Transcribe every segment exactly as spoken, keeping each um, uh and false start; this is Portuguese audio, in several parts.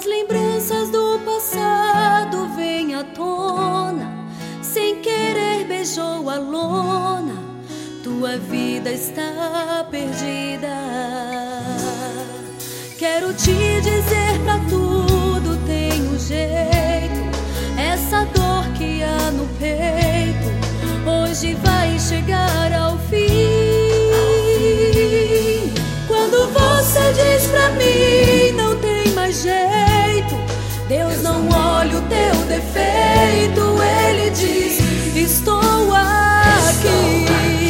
As lembranças do passado vêm à tona, sem querer beijou a lona, tua vida está perdida. Quero te dizer, pra tudo tem um jeito. Essa dor que há no peito hoje vai chegar ao fim. Quando você diz pra mim não tem mais jeito, Deus não olha o teu defeito, Ele diz: estou aqui.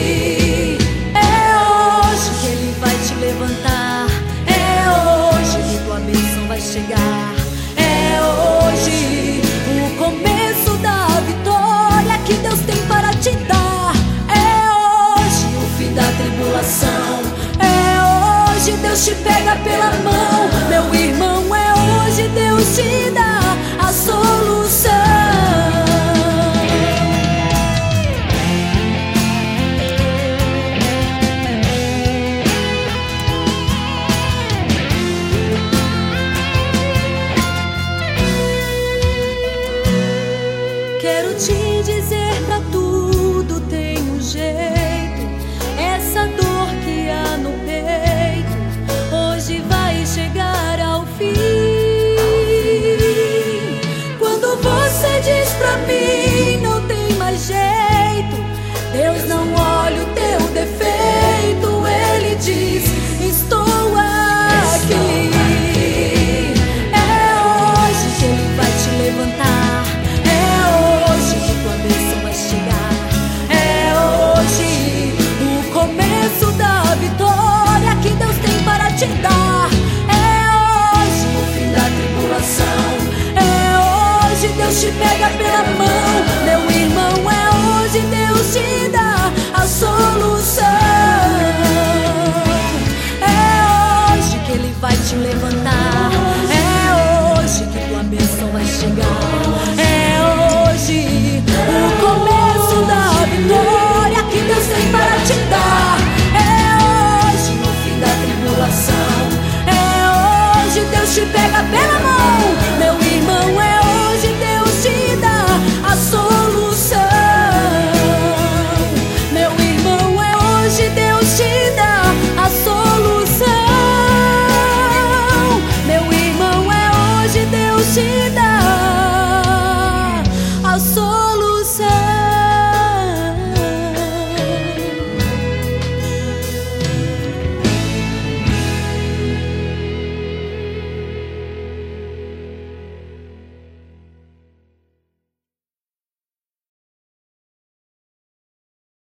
É hoje que Ele vai te levantar, é hoje que tua bênção vai chegar, é hoje o começo da vitória que Deus tem para te dar, é hoje o fim da tribulação, é hoje Deus te pega pela mão, meu irmão, é hoje Deus te dá a solução. Quero te dizer, pra tudo tem um jeito. Essa dor que há no peito hoje vai chegar ao fim. Quando você diz pra mim não tem mais jeito, Deus não olha o teu defeito, Ele diz: estou aqui. É hoje que Ele vai te levantar, é hoje que tua bênção vai chegar, é hoje o começo da vitória que Deus tem para te dar, é hoje o fim da tribulação, é hoje Deus te pega pela mão, meu irmão, é hoje Deus te dá a solução, é hoje que Ele vai te levantar, é hoje que tua bênção vai chegar.